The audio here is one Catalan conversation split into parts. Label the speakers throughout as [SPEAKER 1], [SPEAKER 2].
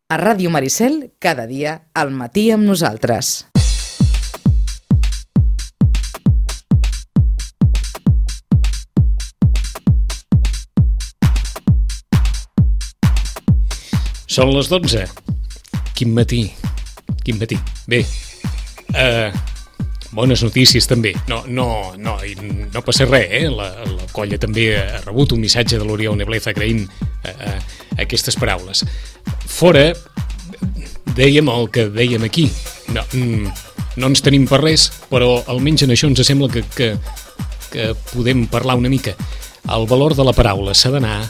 [SPEAKER 1] A Ràdio Maricel, cada dia, al matí amb nosaltres.
[SPEAKER 2] Són les 12. Quin matí. Bé, bones notícies també. No passa res, La colla també ha rebut un missatge de l'Oriol Neblez agraint aquestes paraules. Fora, dèiem el que dèiem aquí. No ens tenim per res, però almenys en això ens sembla que podem parlar una mica. El valor de la paraula s'ha d'anar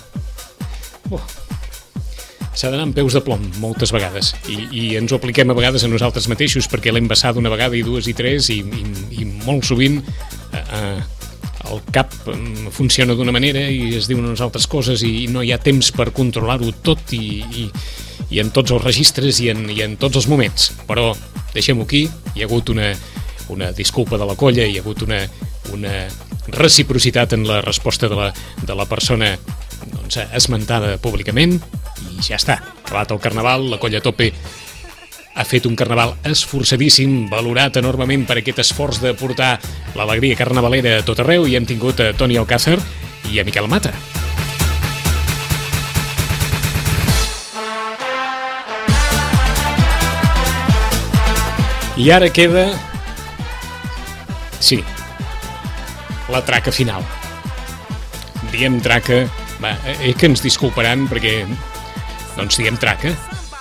[SPEAKER 2] amb peus de plom moltes vegades i ens ho apliquem a vegades a nosaltres mateixos perquè l'hem vessat una vegada i dues i tres i molt sovint el cap funciona d'una manera i es diuen unes altres coses i no hi ha temps per controlar-ho tot i en tots els registres i en tots els moments, però deixem-ho aquí. Hi ha hagut una disculpa de la colla, hi ha hagut una reciprocitat en la resposta de la persona esmentada públicament i ja està, acabat el Carnaval. La colla Tope ha fet un Carnaval esforçadíssim, valorat enormement per aquest esforç de portar l'alegria carnavalera a tot arreu, i hem tingut a Toni Alcázar i a Miquel Mata. I ara queda... sí, la traca final. Diem traca... Va, que ens disculparan perquè no ens diem traca.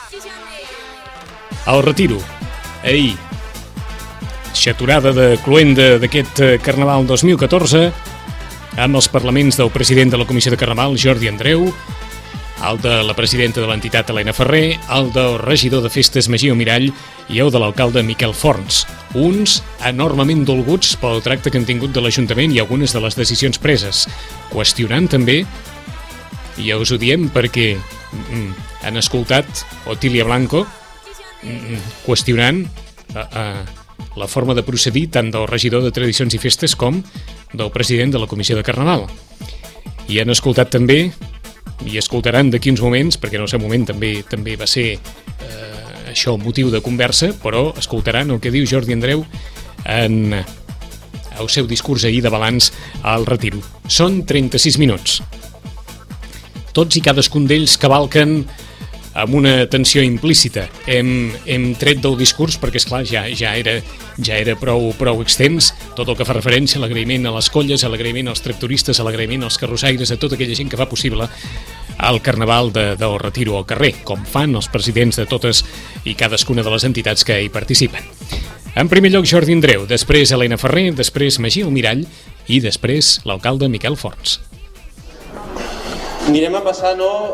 [SPEAKER 2] El retiro. Ahir, xaturada de cloenda d'aquest Carnaval 2014 amb els parlaments del president de la Comissió de Carnaval, Jordi Andreu, el de la presidenta de l'entitat, Helena Ferrer, el del regidor de Festes, Magí Almirall, i el de l'alcalde, Miquel Forns. Uns enormement dolguts pel tracte que han tingut de l'Ajuntament i algunes de les decisions preses, qüestionant també, i ja us ho diem perquè han escoltat Otília Blanco qüestionant la forma de procedir tant del regidor de Tradicions i Festes com del president de la Comissió de Carnaval. I han escoltat també, i escoltaran d'aquí uns moments, perquè en el seu moment també va ser això motiu de conversa, però escoltaran el que diu Jordi Andreu en el seu discurs ahir de balanç al retiro. Són 36 minuts. Tots i cadascun d'ells cavalquen amb una tensió implícita. Hem tret del discurs perquè, esclar, ja era prou extens tot el que fa referència a l'agraïment a les colles, a l'agraïment als tractoristes, a l'agraïment als carrossaires, a tota aquella gent que fa possible el Carnaval del Retiro al carrer, com fan els presidents de totes i cadascuna de les entitats que hi participen. En primer lloc, Jordi Andreu, després Helena Ferrer, després Magí Almirall i després l'alcalde Miquel Forns.
[SPEAKER 3] Anirem a passar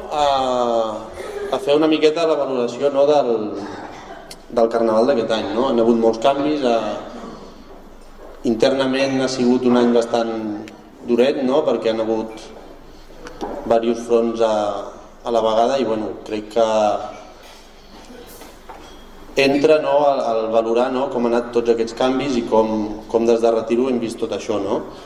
[SPEAKER 3] a fer una miqueta la valoració del Carnaval d'aquest any. Han hagut molts canvis, internament ha sigut un any bastant duret, perquè han hagut diversos fronts a la vegada i crec que entra al valorar com han anat tots aquests canvis i com des de retiro hem vist tot això.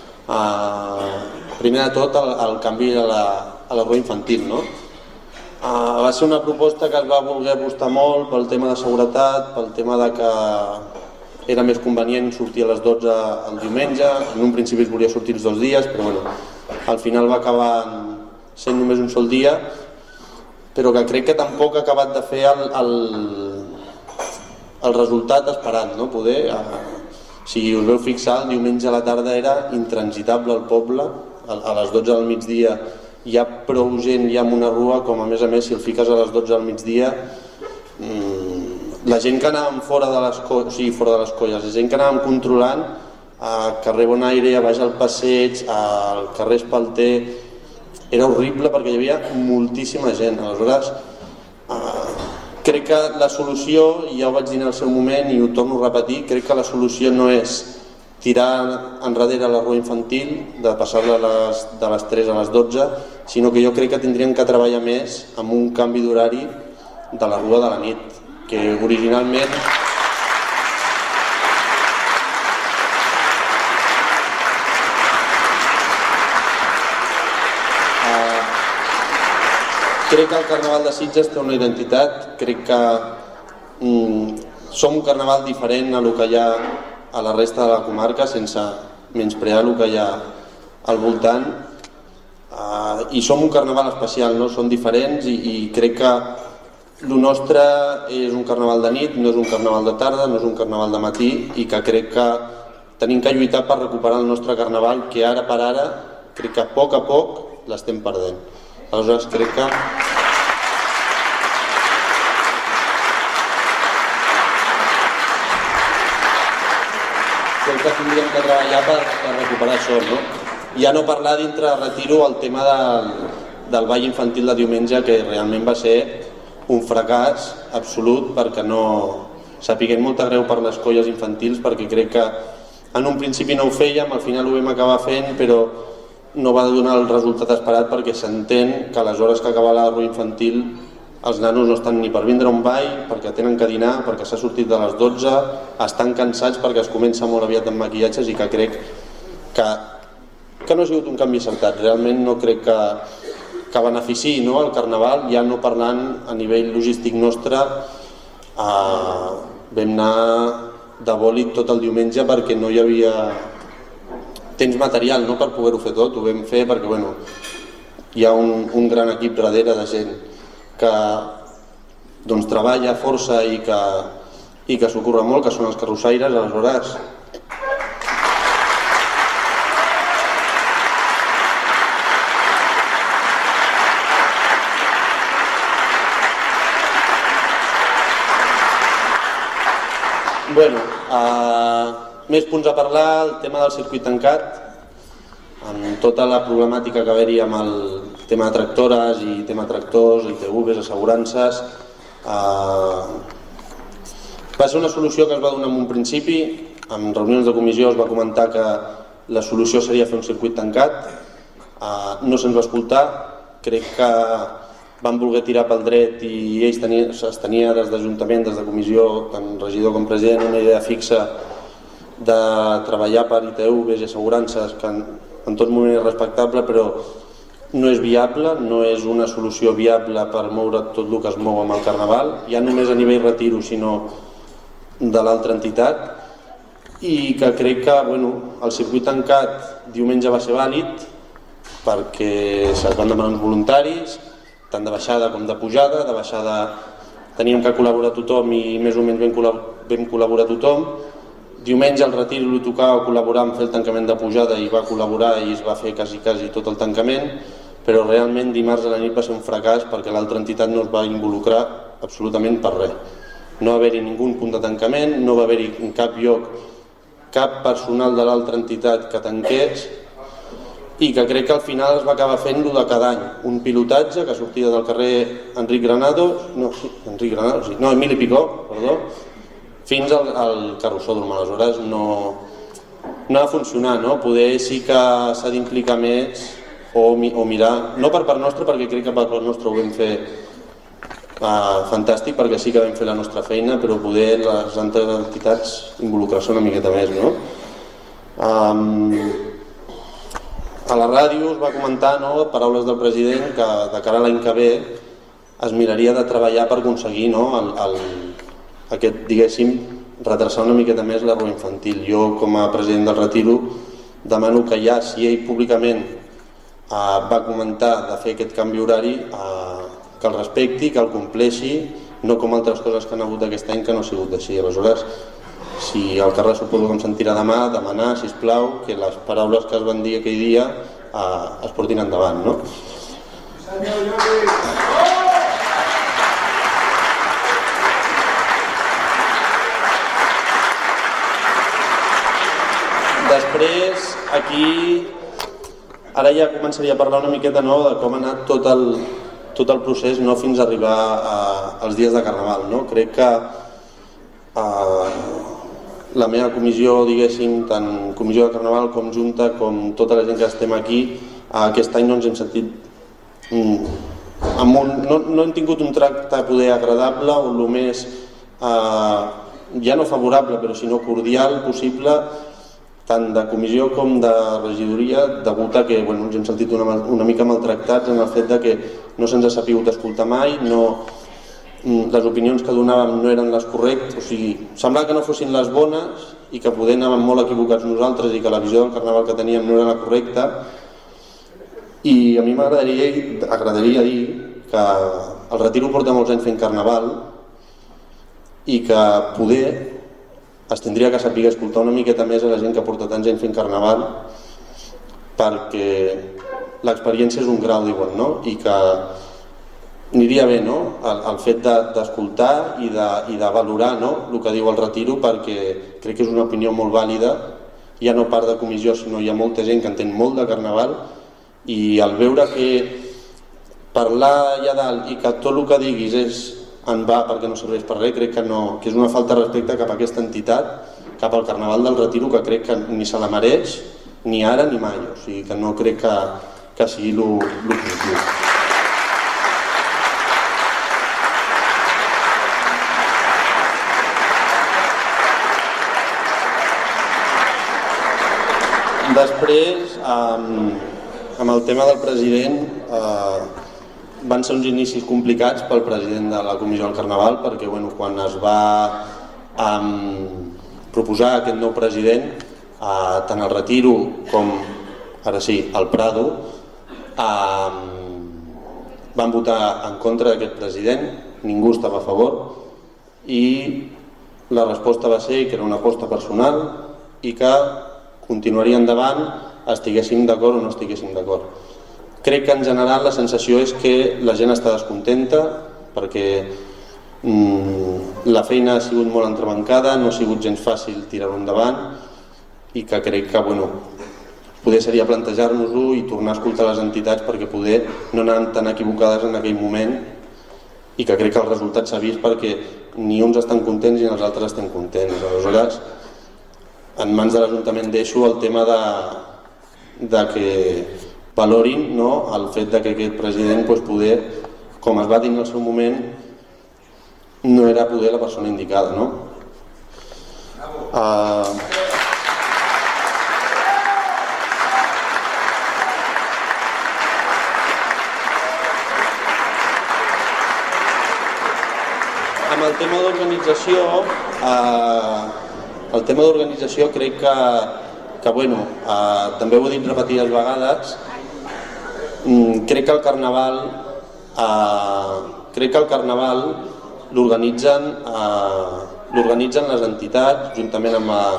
[SPEAKER 3] Primer de tot el canvi a la rua infantil. Va ser una proposta que es va voler apostar molt pel tema de seguretat, pel tema de que era més convenient sortir a les 12 el diumenge. En un principi es volia sortir els 2 dies, però al final va acabar sent només un sol dia, però que crec que tampoc ha acabat de fer el resultat esperat. Si us veu fixar, el diumenge a la tarda era intransitable al poble, a les 12 del migdia hi ha prou gent ja en una rua, com a més si el fiques a les 12 del migdia, la gent que anàvem fora de les colles, la gent que anàvem controlant a carrer Bonaire, a baix al Passeig, al carrer Espalter, era horrible perquè hi havia moltíssima gent. Aleshores, crec que la solució, ja ho vaig dir en el seu moment i ho torno a repetir, crec que la solució no és tirar enrere la rua infantil, de passar-la de les 3 a les 12, sinó que jo crec que tindríem que treballar més amb un canvi d'horari de la rua de la nit, que originalment Crec que el Carnaval de Sitges té una identitat, crec que som un carnaval diferent a lo que hi ha a la resta de la comarca, sense menysprear el que hi ha al voltant, i som un carnaval especial, no? Som diferents i crec que el nostre és un carnaval de nit, no és un carnaval de tarda, no és un carnaval de matí, i que crec que tenim que lluitar per recuperar el nostre carnaval, que ara per ara crec que a poc l'estem perdent. Aleshores crec que tindríem que treballar per recuperar això, no? Ja no parlar dintre retiro el tema del ball infantil de diumenge, que realment va ser un fracàs absolut, perquè no sapiguem molta greu per les colles infantils, perquè crec que en un principi no ho fèiem, al final ho vam acabar fent, però no va donar el resultat esperat, perquè s'entén que a les hores que acaba la rua infantil els nanos no estan ni per vindre a un ball, perquè tenen que dinar, perquè s'ha sortit de les 12, estan cansats perquè es comença molt aviat amb maquillatges, i que crec que no ha sigut un canvi encertat. Realment no crec que beneficiï, no, el Carnaval, ja no parlant a nivell logístic nostre. Vam anar de bòlit tot el diumenge perquè no hi havia temps material, no, per poder-ho fer tot. Ho vam fer perquè hi ha un gran equip darrere de gent que treballa força i que s'ho curra molt, que són els carrossaires. Aleshores més punts a parlar. El tema del circuit tancat, amb tota la problemàtica que va-hi amb el tema de tractores i tema tractors, ITVs, assegurances, va ser una solució que es va donar en un principi. En reunions de comissió es va comentar que la solució seria fer un circuit tancat. No se'ns va escoltar. Crec que van voler tirar pel dret i ells es tenia des d'Ajuntament, des de comissió, tant regidor com president, una idea fixa de treballar per ITVs i assegurances, que en tot moment és respectable, però no és viable, no és una solució viable per moure tot el que es mou amb el Carnaval, ja només a nivell retiro, sinó de l'altra entitat, i que crec que el circuit tancat diumenge va ser vàlid perquè es van demanar uns voluntaris, tant de baixada com de pujada. De baixada teníem que col·laborar tothom i més o menys vam col·laborar tothom. Diumenge al retir li tocava col·laborar en fer el tancament de pujada i va col·laborar i es va fer quasi tot el tancament, però realment dimarts a la nit va ser un fracàs perquè l'altra entitat no es va involucrar absolutament per res. No va haver-hi ningú punt de tancament, no va haver-hi en cap lloc cap personal de l'altra entitat que tanqués, i que crec que al final es va acabar fent-lo de cada any, un pilotatge que sortia del carrer Emili Picó, fins al carrossòdrom. Aleshores no ha de funcionar, no? Poder sí que s'ha d'implicar més o mirar, no per part nostra, perquè crec que per part nostra ho vam fer fantàstic, perquè sí que vam fer la nostra feina, però poder les altres entitats involucrar-se una miqueta més, no? A la ràdio es va comentar, paraules del president, que de cara a l'any que ve es miraria de treballar per aconseguir aquest, diguéssim, retrasar una miqueta més la rua infantil. Jo, com a president del retiro, demano que ja, si ell públicament va comentar de fer aquest canvi horari, que el respecti, que el compleixi, no com altres coses que han hagut aquest any que no ha sigut així. Aleshores, si el carrer suposo que em sentirà demà, demanar, sisplau, que les paraules que es van dir aquell dia es portin endavant, no? Després, aquí, ara ja començaria a parlar una miqueta de com ha anat tot el procés fins a arribar als dies de Carnaval, no? Crec que la meva comissió, diguéssim, tant comissió de Carnaval com junta, com tota la gent que estem aquí, aquest any no ens hem sentit no hem tingut un tracte poder agradable o el més ja no favorable però sinó cordial possible, tant de comissió com de regidoria, degut a que ens hem sentit una mica maltractats en el fet de que no se'ns ha sabut escoltar mai, les opinions que donàvem no eren les correctes, o sigui, semblava que no fossin les bones i que poder anàvem molt equivocats nosaltres i que la visió del carnaval que teníem no era la correcta. I a mi m'agradaria dir que el Retiro porta molts anys fent carnaval i que poder es tindria que saber escoltar una miqueta més a la gent que porta tants anys fent carnaval, perquè l'experiència és un grau, diuen, no? I que aniria bé, no?, el fet d'escoltar i de valorar, no?, el que diu el Retiro, perquè crec que és una opinió molt vàlida, ja no part de comissió, sinó hi ha molta gent que entén molt de carnaval, i al veure que parlar allà dalt i que tot el que diguis és en va perquè no serveix per res, crec que és una falta de respecte cap a aquesta entitat, cap al Carnaval del Retiro, que crec que ni se la mereix ni ara ni mai, o sigui que no crec que sigui l'objectiu. Després, amb el tema del president, van ser uns inicis complicats pel president de la Comissió del Carnaval, perquè quan es va proposar aquest nou president, tant el Retiro com, ara sí, el Prado, van votar en contra d'aquest president, ningú estava a favor, i la resposta va ser que era una aposta personal i que continuaria endavant, estiguéssim d'acord o no estiguéssim d'acord. Crec que en general la sensació és que la gent està descontenta perquè la feina ha sigut molt entrebancada, no ha sigut gens fàcil tirar-ho endavant i que crec que poder seria plantejar-nos-ho i tornar a escoltar les entitats perquè poder no anaven tan equivocades en aquell moment i que crec que el resultat s'ha vist perquè ni uns estan contents ni els altres estem contents. Aleshores, en mans de l'Ajuntament deixo el tema de que valorin el fet que aquest president poder, com es va dir en el seu moment, no era poder la persona indicada. Amb el tema d'organització, crec que també ho he dit repetides vegades, crec que el carnaval l'organitzen les entitats juntament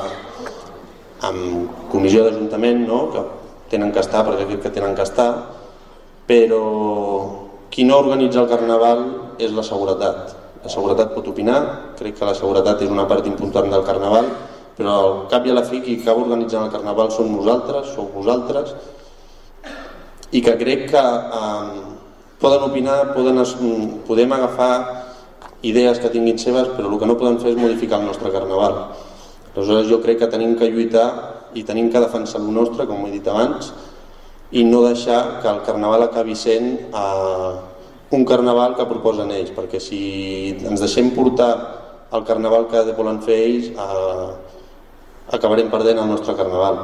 [SPEAKER 3] amb comissió d'Ajuntament, que tenen que estar, perquè crec que tenen que estar, però qui no organitza el carnaval és la seguretat. La seguretat pot opinar, crec que la seguretat és una part important del carnaval, però al cap i a la fi qui acaba organitzant el carnaval som nosaltres, sou vosaltres, i que crec que poden opinar, podem agafar idees que tinguin seves, però el que no podem fer és modificar el nostre carnaval. Aleshores jo crec que tenim que lluitar i tenim que defensar el nostre, com he dit abans, i no deixar que el carnaval acabi sent un carnaval que proposen ells, perquè si ens deixem portar el carnaval que volen fer ells, acabarem perdent el nostre carnaval.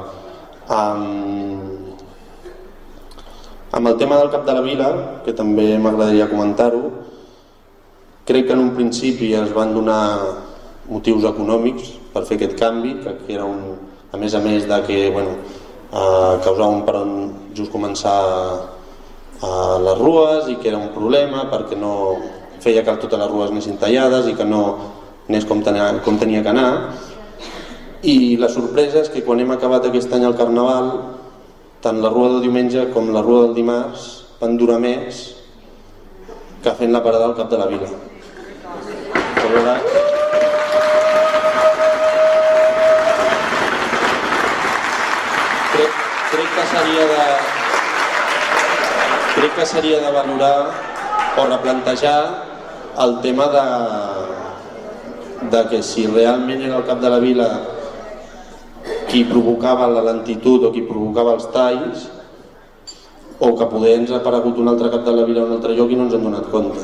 [SPEAKER 3] Amb el tema del cap de la vila, que també m'agradaria comentar-ho, crec que en un principi es van donar motius econòmics per fer aquest canvi, que era a més de que causava un peron just començar les rues i que era un problema perquè no feia que totes les rues anessin tallades i que no anés com tenia que anar. I la sorpresa és que quan hem acabat aquest any el carnaval, tant la rua del diumenge com la rua del dimarts van durar més que fent la parada al cap de la vila. Crec que seria de valorar o replantejar el tema de que si realment era el cap de la vila qui provocava la lentitud o qui provocava els talls, o que poder ens ha aparegut un altre cap de la vila a un altre lloc i no ens hem donat compte.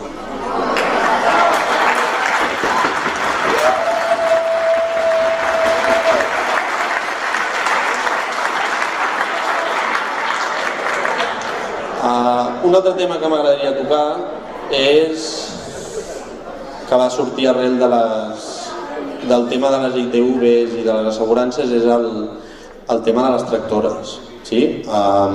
[SPEAKER 3] Un altre tema que m'agradaria tocar és que va sortir arrel del tema de les ITVs i de les assegurances, és el tema de les tractores. Sí?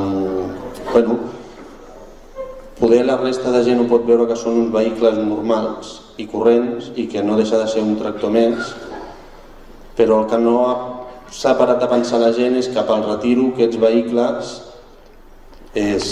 [SPEAKER 3] Poder la resta de gent ho pot veure que són uns vehicles normals i corrents i que no deixa de ser un tractor més, però el que no s'ha parat a pensar la gent és que pel retiro aquests vehicles és...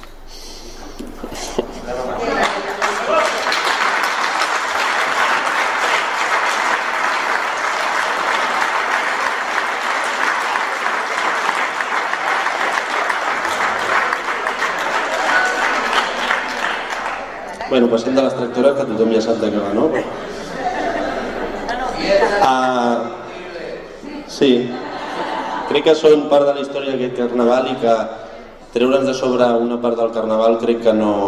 [SPEAKER 3] Bueno, passem de les tractores, que tothom ja sap de què va, no? Sí, crec que són part de la història d'aquest carnaval i que treure'ns de sobre una part del carnaval crec que no...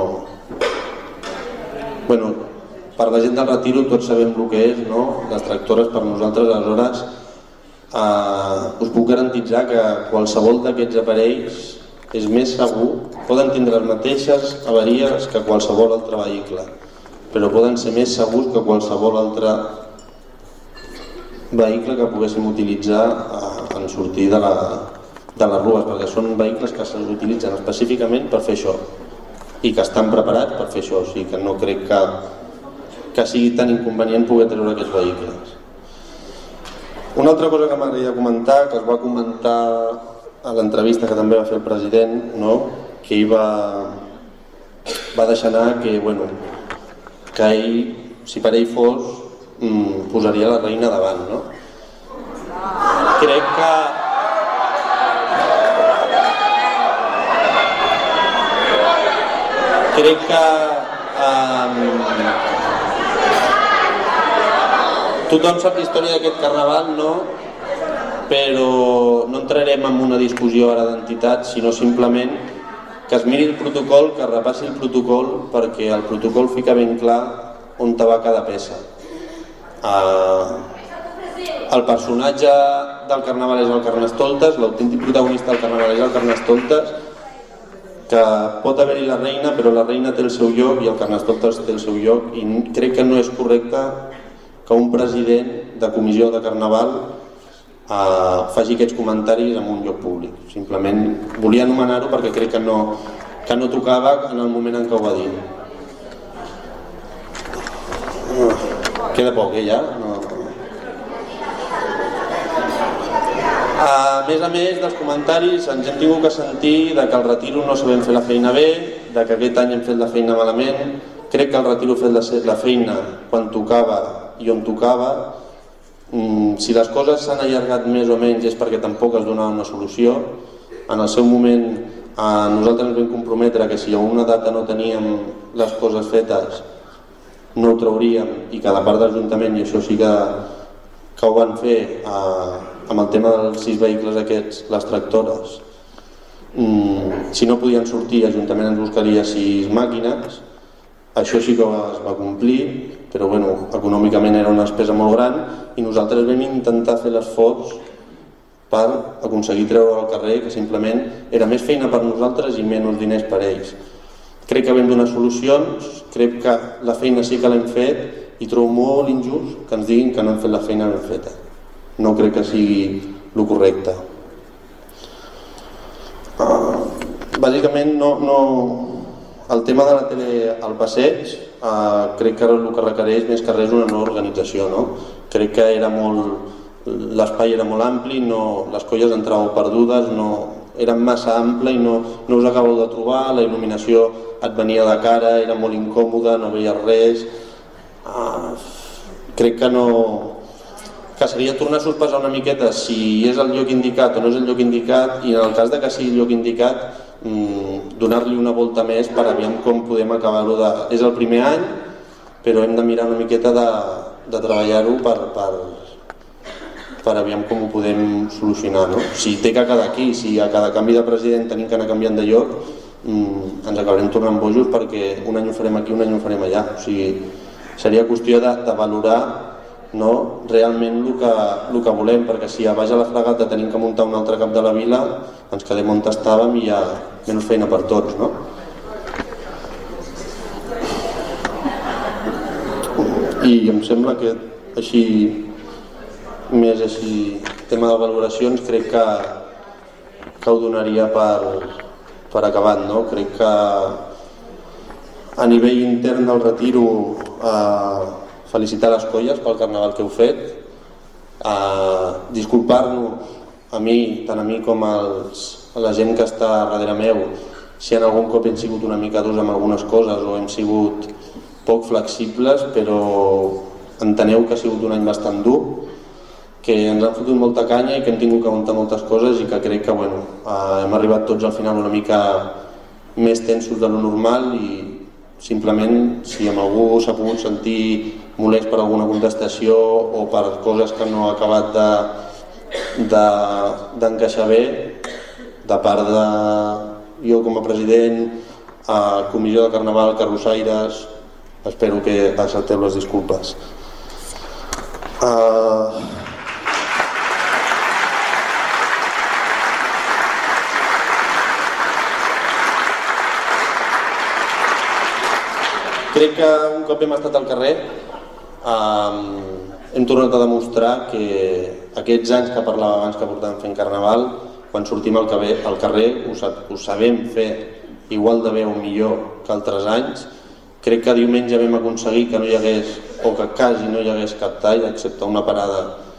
[SPEAKER 3] Bueno, per la gent del retiro tots sabem el que és, no? Les tractores per nosaltres, aleshores us puc garantitzar que qualsevol d'aquests aparells és més segur, poden tindre les mateixes avaries que qualsevol altre vehicle, però poden ser més segurs que qualsevol altre vehicle que poguéssim utilitzar en sortir de les rues, perquè són vehicles que s'utilitzen específicament per fer això i que estan preparats per fer això, o sigui que no crec que sigui tan inconvenient poder treure aquests vehicles. Una altra cosa que m'agradaria comentar, que es va comentar a l'entrevista que també va fer el president, no? Que ell va deixar anar que, bueno, que ell, si per ell fos, posaria la reina davant, no? Crec que tothom sap la història d'aquest carnaval, no? Però no entrarem en una discussió ara d'entitats, sinó simplement que es miri el protocol, que es repassi el protocol, perquè el protocol fica ben clar on va cada peça. El personatge del carnaval és el Carnestoltes, l'autèntic protagonista del carnaval és el Carnestoltes, que pot haver-hi la reina, però la reina té el seu lloc i el Carnestoltes té el seu lloc, i crec que no és correcte que un president de comissió de carnaval faci aquests comentaris en un lloc públic. Simplement volia anomenar-ho perquè crec que no tocava en el moment en què ho va dir. Queda poc, ja? No. A més dels comentaris ens hem tingut que sentir de que al retiro no sabem fer la feina bé, de que aquest any hem fet la feina malament. Crec que al retiro hem fet la feina quan tocava i on tocava. Si les coses s'han allargat més o menys és perquè tampoc es donava una solució. En el seu moment nosaltres ens vam comprometre que si a una data no teníem les coses fetes no ho trauríem, i que la part de l'Ajuntament, i això sí que ho van fer amb el tema dels 6 vehicles aquests, les tractores, si no podien sortir l'Ajuntament ens buscaria 6 màquines. Això sí que es va complir, però bueno, econòmicament era una despesa molt gran i nosaltres vam intentar fer l'esforç per aconseguir treure al carrer, que simplement era més feina per nosaltres i menys diners per ells. Crec que vam donar solucions, crec que la feina sí que l'hem fet i trobo molt injust que ens diguin que no hem fet la feina ben feta. No crec que sigui el correcte. Bàsicament el tema de la tele al passeig crec que el que requereix més que res una nova organització, no? Crec que l'espai era molt ampli, les colles entraven perdudes, eren massa ample i no us acabeu de trobar, la il·luminació et venia de cara, era molt incòmoda, no veies res. Crec que seria tornar a sospesar una miqueta si és el lloc indicat o no és el lloc indicat, i en el cas de que sigui el lloc indicat donar-li una volta més per aviam com podem acabar-ho de... És el primer any, però hem de mirar una miqueta de treballar-ho per aviam com ho podem solucionar, no? Si té que quedar aquí, si a cada canvi de president tenim que anar canviant de lloc, ens acabarem tornant bojos perquè un any ho farem aquí, un any ho farem allà. O sigui, seria qüestió de valorar, no, realment el que volem, perquè si a baix a la Fragata tenim que muntar un altre cap de la vila, ens quedem on estàvem i hi ha menys feina per tots, no? I em sembla que així, més així, tema de valoracions, crec que ho donaria per acabat, no? Crec que a nivell intern del retiro felicitar les colles pel carnaval que heu fet, disculpar-nos tant a mi com a la gent que està darrere meu si en algun cop hem sigut una mica durs amb algunes coses o hem sigut poc flexibles, però enteneu que ha sigut un any bastant dur, que ens han fotut molta canya i que hem tingut que aguantar moltes coses i que crec que hem arribat tots al final una mica més tensos de lo normal i simplement si amb algú s'ha pogut sentir molest per alguna contestació o per coses que no ha acabat d'encaixar bé de part de jo com a president, comissió de carnaval, carrossaires, espero que accepteu les disculpes. Crec que un cop hem estat al carrer hem tornat a demostrar que aquests anys que parlava abans que portàvem fent carnaval, quan sortim al carrer ho sabem fer igual de bé o millor que altres anys. Crec que diumenge vam aconseguir que no hi hagués, o que quasi no hi hagués cap tall, excepte una parada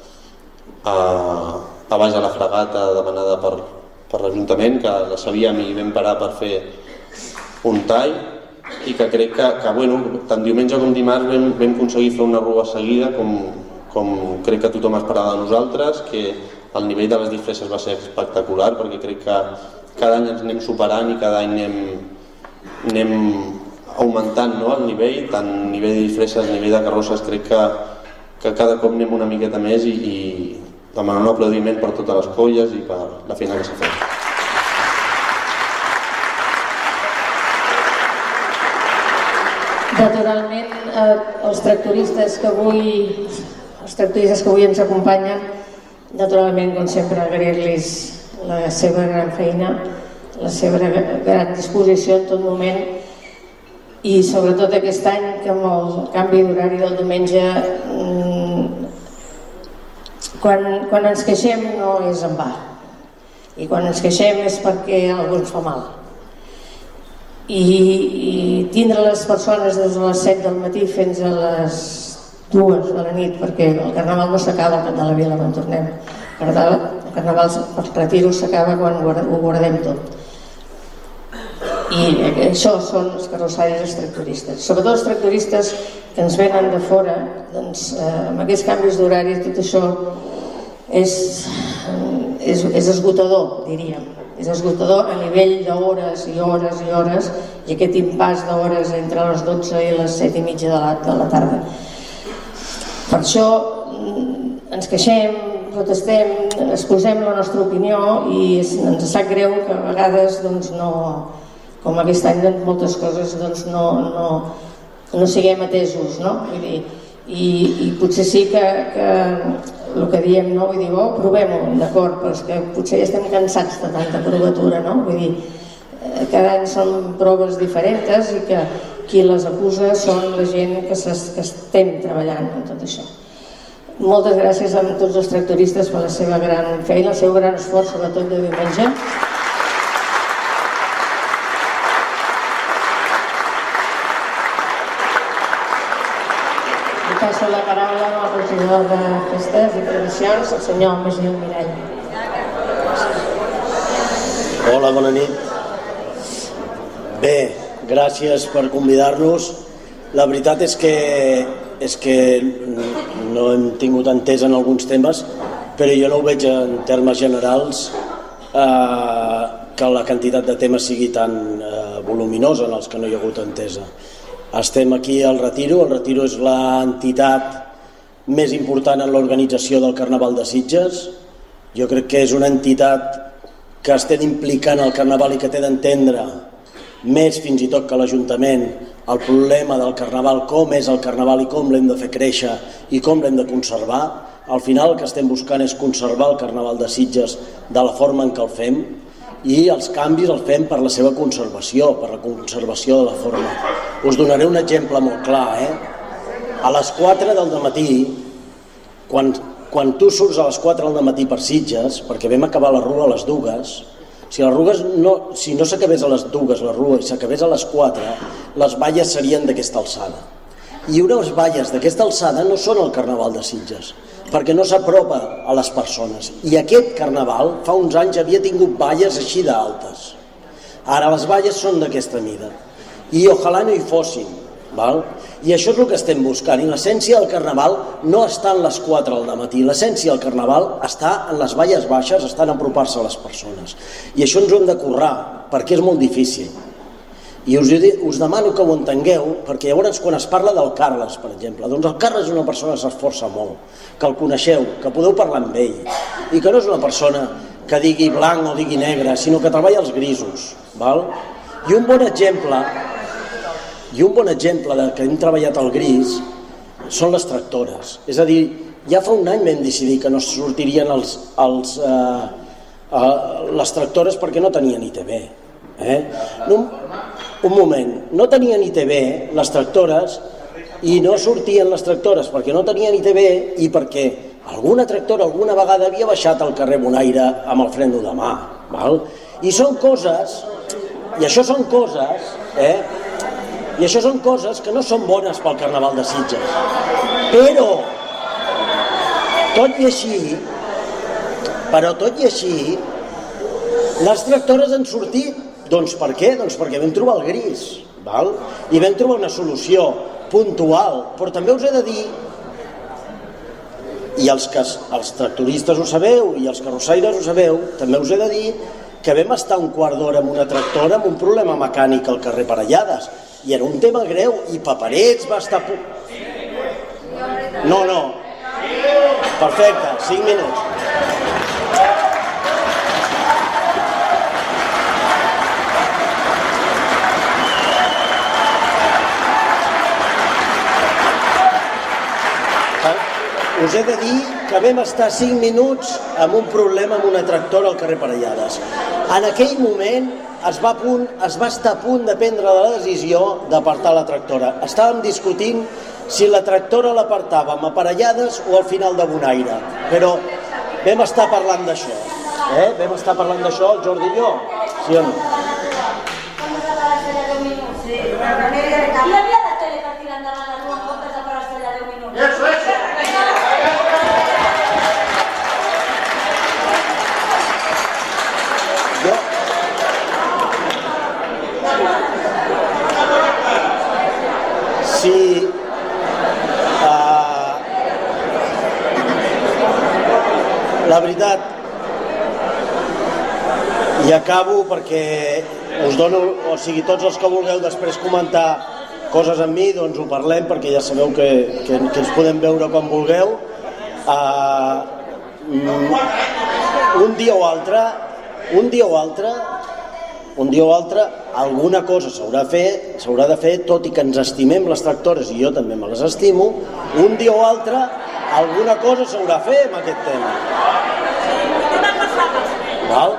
[SPEAKER 3] a baix a la Fragata demanada per l'Ajuntament, que la sabíem i vam parar per fer un tall, i que crec que tant diumenge com dimarts vam aconseguir fer una rua seguida com crec que tothom esperava de nosaltres, que el nivell de les disfresses va ser espectacular perquè crec que cada any ens anem superant i cada any anem augmentant el nivell, tant nivell de disfresses, nivell de carrosses, crec que cada cop anem una miqueta més i demanar un aplaudiment per totes les colles i per la feina que s'ha fet.
[SPEAKER 4] Naturalment, els tractoristes que avui ens acompanyen, naturalment, com sempre, agrair-los la seva gran feina, la seva gran disposició en tot moment i sobretot aquest any que amb el canvi d'horari del diumenge quan ens queixem no és en va i quan ens queixem és perquè algú ens fa mal i tindre les persones des de les 7 del matí fins a les 2 de la nit, perquè el carnaval no s'acaba al Cap de la Vila quan tornem. El carnaval, el retiro s'acaba quan ho guardem tot. I això són els carrossaires i els tractoristes. Sobretot els tractoristes que ens venen de fora, doncs amb aquests canvis d'horari tot això és esgotador, diríem. És esgotador a nivell d'hores i hores i hores i aquest impàs d'hores entre les 12 i les 7 i mitja de la tarda. Per això ens queixem, protestem, exposem la nostra opinió i ens sap greu que a vegades com aquest any moltes coses no siguem atesos, no? I potser sí que el que diem, no? Vull dir, provem-ho, d'acord, però és que potser ja estem cansats de tanta provatura, no? Vull dir, cada any són proves diferents i que qui les acusa són la gent que estem treballant en tot això. Moltes gràcies a tots els tractoristes per la seva gran feina, el seu gran esforç, sobretot de diumenge. I passo la paraula al regidor de Festes i Tradicions, el senyor Magí Mirall.
[SPEAKER 5] Hola, bona nit. Bé, gràcies per convidar-nos. La veritat és que no hem tingut entesa en alguns temes, però jo no ho veig en termes generals que la quantitat de temes sigui tan voluminosa en els que no hi ha hagut entesa. Estem aquí al Retiro. El Retiro és l'entitat més important en l'organització del Carnaval de Sitges. Jo crec que és una entitat que estem implicant el Carnaval i que té d'entendre més fins i tot que l'Ajuntament el problema del Carnaval, com és el Carnaval i com l'hem de fer créixer i com l'hem de conservar. Al final el que estem buscant és conservar el Carnaval de Sitges de la forma en què el fem i els canvis els fem per la seva conservació, per la conservació de la forma. Us donaré un exemple molt clar. A les 4 del dematí, quan tu surts a les 4 del dematí per Sitges, perquè vam acabar la rua a les dues, si no s'acabés a les dues la rua i s'acabés a les 4, les valles serien d'aquesta alçada. I unes valles d'aquesta alçada no són el Carnaval de Sitges, perquè no s'apropa a les persones. I aquest Carnaval fa uns anys havia tingut valles així d'altes. Ara les valles són d'aquesta mida. I ojalà no hi fossin. Val? I això és el que estem buscant. I l'essència del Carnaval no està en les 4 del matí. L'essència del Carnaval està en les valles baixes, està en apropar-se a les persones. I això ens ho hem de currar, perquè és molt difícil. I us demano que ho entengueu, perquè llavors quan es parla del Carles, per exemple, doncs el Carles és una persona que s'esforça molt, que el coneixeu, que podeu parlar amb ell, i que no és una persona que digui blanc o digui negre, sinó que treballa els grisos. Val? I un bon exemple de que hem treballat el gris són les tractores. És a dir, ja fa un any vam decidir que no sortirien les tractores perquè no tenien ITV. Un moment, no tenien ITV les tractores i no sortien les tractores perquè no tenien ITV i perquè alguna tractora alguna vegada havia baixat al carrer Bonaire amb el freno de mà. Val? I són coses, i això són coses que no són bones pel Carnaval de Sitges. Però, tot i així, les tractores han sortit. Doncs per què? Doncs perquè vam trobar el gris. Val? I vam trobar una solució puntual. Però també us he de dir, i els tractoristes ho sabeu, i els carrossaires ho sabeu, també us he de dir que vam estar un quart d'hora amb una tractora amb un problema mecànic al carrer Parellades. I era un tema greu, i Paperets va estar... No. Perfecte, 5 minuts. Us he de dir que vam estar 5 minuts amb un problema amb una tractora al carrer Parellades. En aquell moment es va estar a punt de prendre la decisió d'apartar la tractora. Estàvem discutint si la tractora l'apartàvem a Parellades o al final de Bonaire, però vam estar parlant d'això. Vam estar parlant d'això el Jordi i jo, sí o no? Sí, hi havia la tele per tirar endavant la rua en comptes de parar-se allà 10 minuts. Sí, la veritat, i acabo perquè us dono, o sigui, tots els que vulgueu després comentar coses amb mi, doncs ho parlem, perquè ja sabeu que ens podem veure quan vulgueu. Un dia o altre, alguna cosa s'haurà de fer, tot i que ens estimem les tractores, i jo també me les estimo, un dia o altre, alguna cosa s'haurà de fer amb aquest tema. Val?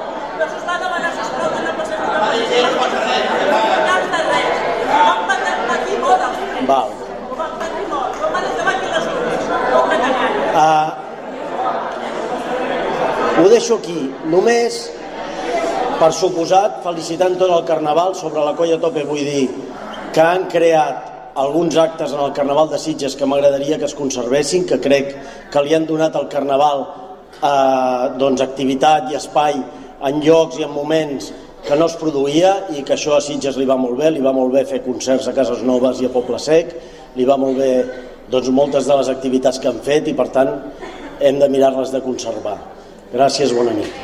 [SPEAKER 5] Val. Ho deixo aquí, només per suposat, felicitant tot el Carnaval. Sobre la colla tope vull dir que han creat alguns actes en el Carnaval de Sitges que m'agradaria que es conservessin, que crec que li han donat al Carnaval activitat i espai en llocs i en moments que no es produïa, i que això a Sitges li va molt bé fer concerts a Cases Noves i a Poble Sec, li va molt bé moltes de les activitats que han fet, i per tant hem de mirar-les de conservar. Gràcies, bona nit.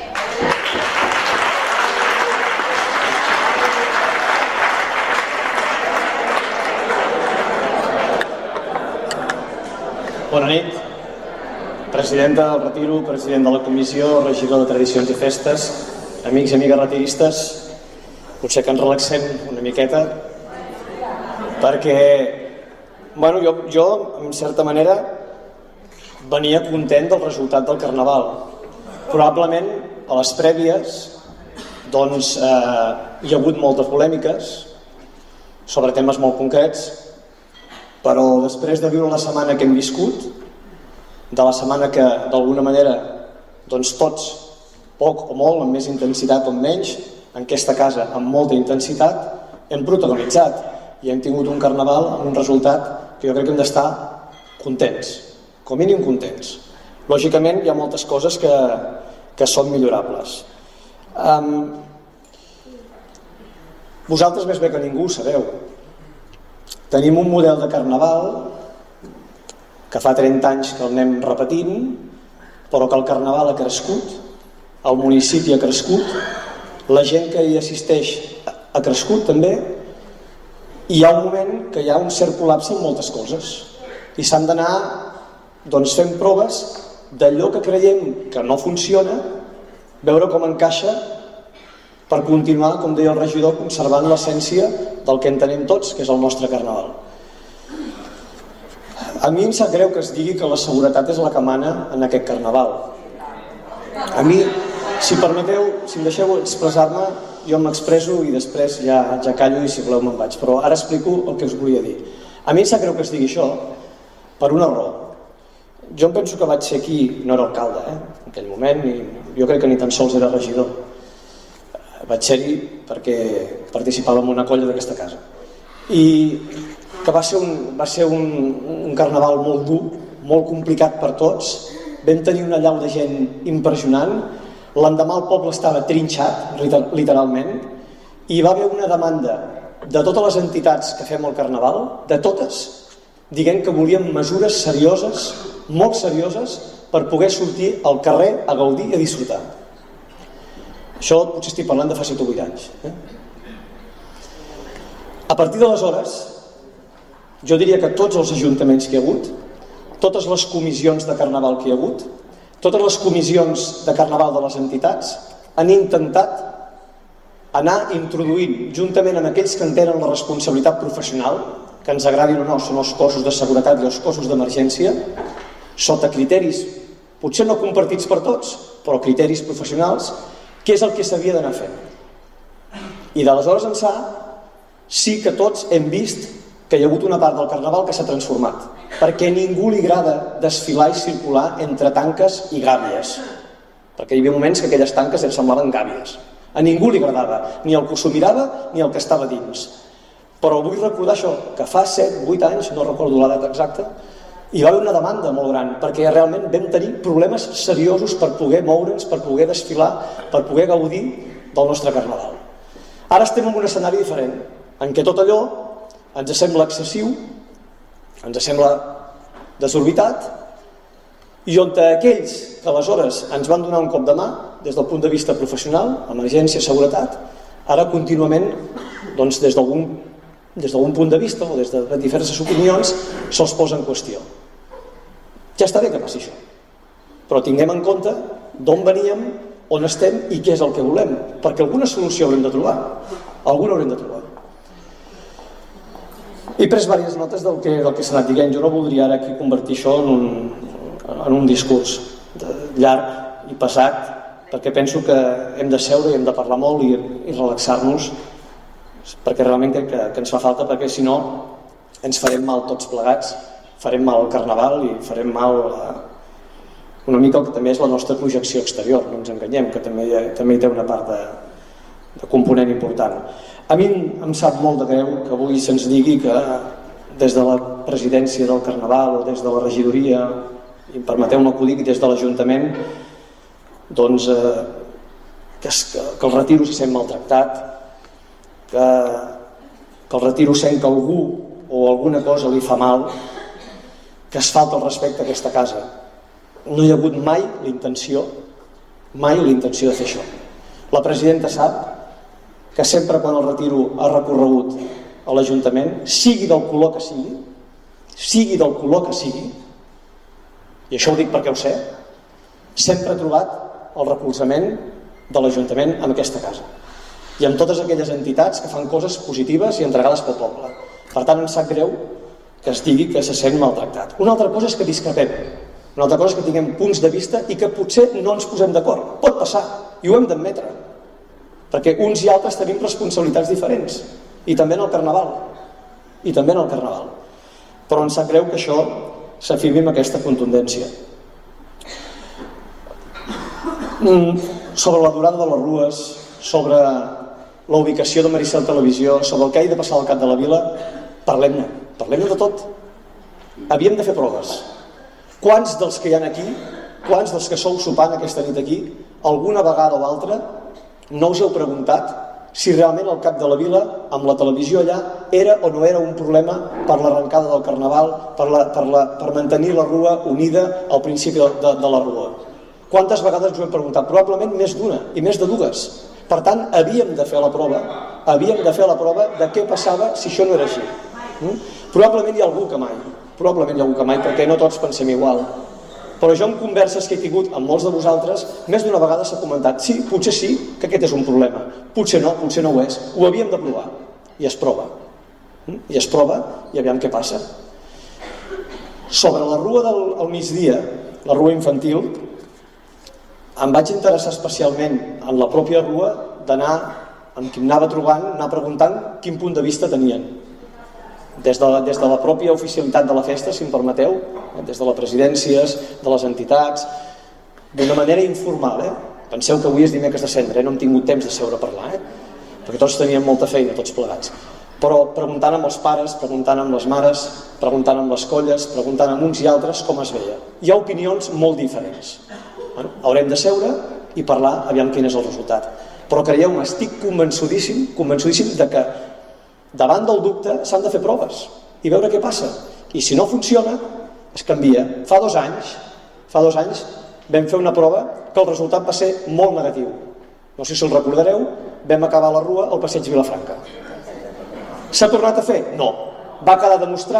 [SPEAKER 6] Bona nit, presidenta del Retiro, president de la comissió, regidor de Tradicions i Festes, amics i amigues retiristes. Potser que ens relaxem una miqueta, perquè jo, en certa manera, venia content del resultat del Carnaval. Probablement, a les prèvies, hi ha hagut moltes polèmiques sobre temes molt concrets, però després de viure la setmana que hem viscut, de la setmana que d'alguna manera doncs tots, poc o molt, amb més intensitat o amb menys, en aquesta casa amb molta intensitat, hem protagonitzat i hem tingut un carnaval amb un resultat que jo crec que hem d'estar contents, com a mínim contents. Lògicament hi ha moltes coses que són millorables. Vosaltres més bé que ningú ho sabeu. Tenim un model de carnaval que fa 30 anys que el anem repetint, però que el carnaval ha crescut, el municipi ha crescut, la gent que hi assisteix ha crescut també, i hi ha un moment que hi ha un cert col·lapse en moltes coses i s'han d'anar fent proves d'allò que creiem que no funciona, veure com encaixa per continuar, com deia el regidor, conservant l'essència del que entenem tots, que és el nostre carnaval. A mi em sap greu que es digui que la seguretat és la que mana en aquest carnaval. A mi, si permeteu, si em deixeu expressar-me, jo m'expresso i després ja callo i si voleu me'n vaig, però ara explico el que us volia dir. A mi em sap greu que es digui això per una raó. Jo em penso que vaig ser aquí, no era alcalde en aquell moment, i jo crec que ni tan sols era regidor. Vaig ser-hi perquè participava en una colla d'aquesta casa. I que va ser un carnaval molt dur, molt complicat per tots. Vam tenir una allau de gent impressionant. L'endemà el poble estava trinxat, literalment, i hi va haver una demanda de totes les entitats que fem el carnaval, de totes, dient que volíem mesures serioses, molt serioses, per poder sortir al carrer a gaudir i a disfrutar. Això potser estic parlant de fa 7 o 8 anys. A partir d'aleshores, jo diria que tots els ajuntaments que hi ha hagut, totes les comissions de carnaval que hi ha hagut, totes les comissions de carnaval de les entitats han intentat anar introduint, juntament amb aquells que en tenen la responsabilitat professional, que ens agradin o no, són els cossos de seguretat i els cossos d'emergència, sota criteris, potser no compartits per tots, però criteris professionals, què és el que s'havia d'anar fent. I d'aleshores ençà, sí que tots hem vist que hi ha hagut una part del carnaval que s'ha transformat, perquè a ningú li agrada desfilar i circular entre tanques i gàbies, perquè hi havia moments que aquelles tanques ens semblaven gàbies. A ningú li agradava, ni el que s'ho mirava ni el que estava dins. Però vull recordar això, que fa 7 o 8 anys, no recordo la data exacta, hi va haver una demanda molt gran, perquè realment vam tenir problemes seriosos per poder moure'ns, per poder desfilar, per poder gaudir del nostre carnaval. Ara estem en un escenari diferent, en què tot allò ens sembla excessiu, ens sembla desorbitat, i on aquells que aleshores ens van donar un cop de mà, des del punt de vista professional, emergència, seguretat, ara contínuament, des d'algun punt de vista o des de diverses opinions, se'ls posa en qüestió. Ja està bé que passi això, però tinguem en compte d'on veníem, on estem i què és el que volem, perquè alguna solució haurem de trobar, alguna haurem de trobar. He pres diverses notes del que s'ha anat dient. Jo no voldria ara aquí convertir això en un discurs llarg i pesat, perquè penso que hem de seure i hem de parlar molt i relaxar-nos, perquè realment crec que ens fa falta, perquè si no ens farem mal tots plegats, farem mal al carnaval i farem mal una mica el que també és la nostra projecció exterior, no ens enganyem, que també hi té una part de component important. A mi em sap molt de greu que avui se'ns digui que des de la presidència del carnaval o des de la regidoria, i em permeteu-me que ho digui, des de l'Ajuntament, doncs que el Retiro se sent maltractat, que el Retiro sent que algú o alguna cosa li fa mal, que es falta el respecte a aquesta casa. No hi ha hagut mai l'intenció de fer això. La presidenta sap que sempre quan el Retiro ha recorregut a l'Ajuntament, sigui del color que sigui, i això ho dic perquè ho sé, sempre ha trobat el recolzament de l'Ajuntament en aquesta casa i amb totes aquelles entitats que fan coses positives i entregades pel poble. Per tant, em sap greu que es digui que se sent maltractat. Una altra cosa és que discrepem, una altra cosa és que tinguem punts de vista i que potser no ens posem d'acord. Pot passar, i ho hem d'admetre, perquè uns i altres tenim responsabilitats diferents, i també en el carnaval. però ens sap greu que això s'afirmi amb aquesta contundència. Sobre la durada de les rues, sobre la ubicació de Maricel Televisió, sobre el que ha de passar al cap de la vila, parlem-ne de tot. Havíem de fer proves. Quants dels que hi ha aquí, quants dels que sou sopant aquesta nit aquí, alguna vegada o altra no us heu preguntat si realment el cap de la vila, amb la televisió allà, era o no era un problema per l'arrencada del Carnaval, per mantenir la rua unida al principi de la rua? Quantes vegades ens ho hem preguntat? Probablement més d'una i més de dues. Per tant, havíem de fer la prova de què passava si això no era així. Probablement hi ha algú que mai, perquè no tots pensem igual. Però jo en converses que he tingut amb molts de vosaltres, més d'una vegada s'ha comentat, sí, potser sí que aquest és un problema, potser no ho és, ho havíem de provar, i es prova. I aviam què passa. Sobre la rua del migdia, la rua infantil, em vaig interessar especialment en la pròpia rua d'anar, amb qui em anava trobant, anar preguntant quin punt de vista tenien. Des de la pròpia oficialitat de la festa, si em permeteu, des de les presidències, de les entitats, d'una manera informal. Penseu que avui és dimecres de Cendra, no hem tingut temps de seure a parlar, perquè tots teníem molta feina, tots plegats. Però preguntant amb els pares, preguntant amb les mares, preguntant amb les colles, preguntant amb uns i altres com es veia. Hi ha opinions molt diferents. Haurem de seure i parlar, aviam quin és el resultat. Però creieu-me, estic convençudíssim de que davant del dubte s'han de fer proves i veure què passa. I si no funciona, es canvia. Fa dos anys vam fer una prova que el resultat va ser molt negatiu. No sé si el recordareu, vam acabar la rua al passeig Vilafranca. S'ha tornat a fer? No. Va quedar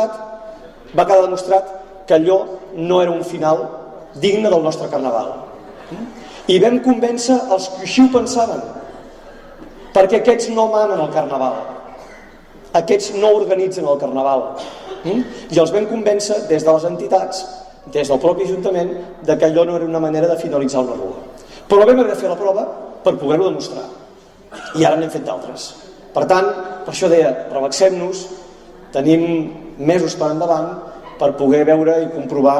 [SPEAKER 6] demostrat que allò no era un final digne del nostre Carnaval. I vam convèncer els que així ho pensaven, perquè aquests no manen el Carnaval, aquests no organitzen el Carnaval, i els vam convèncer des de les entitats, des del propi Ajuntament, que allò no era una manera de finalitzar una rua. Però vam haver de fer la prova per poder-ho demostrar, i ara n'hem fet d'altres. Per tant, per això deia, relaxem-nos, tenim mesos per endavant per poder veure i comprovar,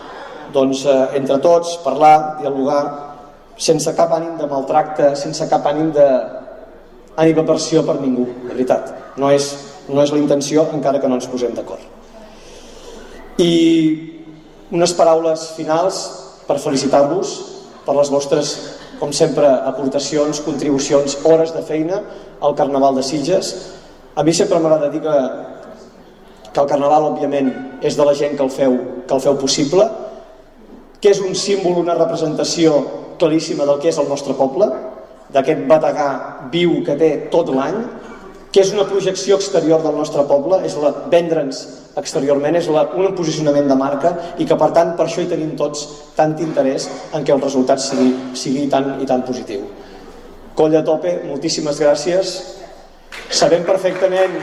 [SPEAKER 6] entre tots, parlar, dialogar, sense cap ànim de maltracte, sense cap ànim d'animaversió per ningú, de veritat. No és la intenció, encara que no ens posem d'acord. I unes paraules finals per felicitar-vos per les vostres, com sempre, aportacions, contribucions, hores de feina al Carnaval de Sitges. A mi sempre m'agrada dir que el Carnaval, òbviament, és de la gent que el feu possible, que és un símbol, una representació claríssima del que és el nostre poble, d'aquest bategà viu que té tot l'any, que és una projecció exterior del nostre poble, és vendre'ns exteriorment, és un posicionament de marca, i que per tant per això hi tenim tots tant interès en que el resultat sigui tan i tan positiu. Colla a tope, moltíssimes gràcies. Sabem perfectament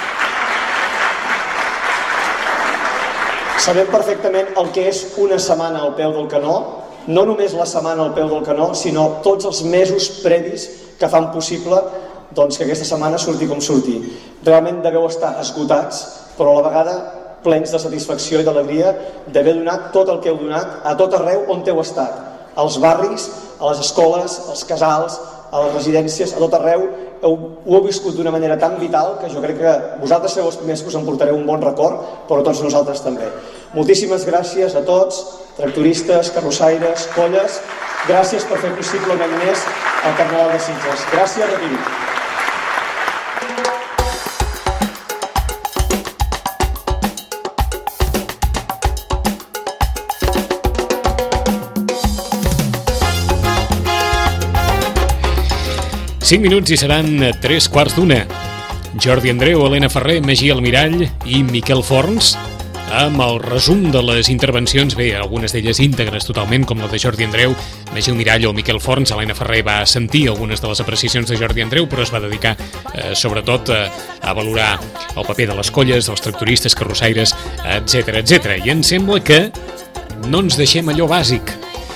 [SPEAKER 6] el que és una setmana al peu del canó, no només la setmana al peu del canó, sinó tots els mesos previs que fan possible que aquesta setmana surti com surti. Realment deveu estar esgotats, però a la vegada plens de satisfacció i d'alegria d'haver donat tot el que heu donat a tot arreu on heu estat, als barris, a les escoles, als casals, a les residències, a tot arreu. Ho heu viscut d'una manera tan vital que jo crec que vosaltres sereu els primers que us emportareu un bon record, però tots nosaltres també. Moltíssimes gràcies a tots, tractoristes, carrossaires, colles. Gràcies per fer possible un any més el Carnaval de Sitges. Gràcies, Retiro.
[SPEAKER 2] 5 minuts i seran 3:15. Jordi Andreu, Helena Ferrer, Magí Almirall i Miquel Forns amb el resum de les intervencions, bé, algunes d'elles íntegres totalment, com la de Jordi Andreu, Magí Almirall o Miquel Forns. Helena Ferrer va sentir algunes de les apreciacions de Jordi Andreu, però es va dedicar sobretot a valorar el paper de les colles, dels tractoristes, carrossaires, etc. I em sembla que no ens deixem allò bàsic.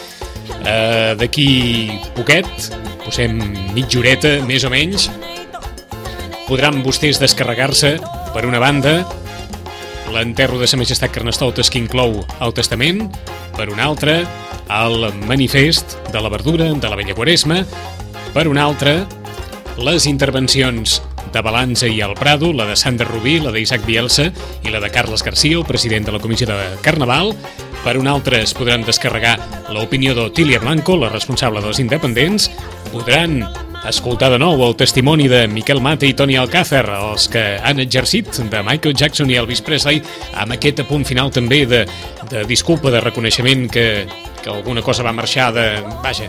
[SPEAKER 2] D'aquí poquet, posem mitja horeta, més o menys, podran vostès descarregar-se, per una banda, l'enterro de Sa Majestat Carnestoltes, que inclou el testament. Per un altre, el manifest de la verdura de la Vella Quaresma. Per un altre, les intervencions de Balanza i el Prado, la de Sandra Rubí, la d'Isaac Bielsa i la de Carles García, el president de la Comissió de Carnaval. Per un altre es podran descarregar l'opinió d'Otília Blanco, la responsable dels independents. Podran escoltar de nou el testimoni de Miquel Mata i Toni Alcácer, els que han exercit, de Michael Jackson i Elvis Presley, amb aquest punt final també de disculpa, de reconeixement que alguna cosa va marxar de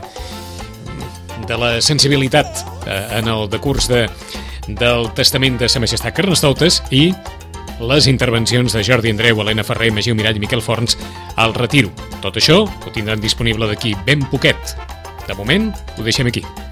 [SPEAKER 2] la sensibilitat en el decurs del testament de Sa Majestat Carnestoltes, i les intervencions de Jordi Andreu, Helena Ferrer, Magí Mirall i Miquel Forns al Retiro. Tot això ho tindran disponible d'aquí ben poquet. De moment, ho deixem aquí.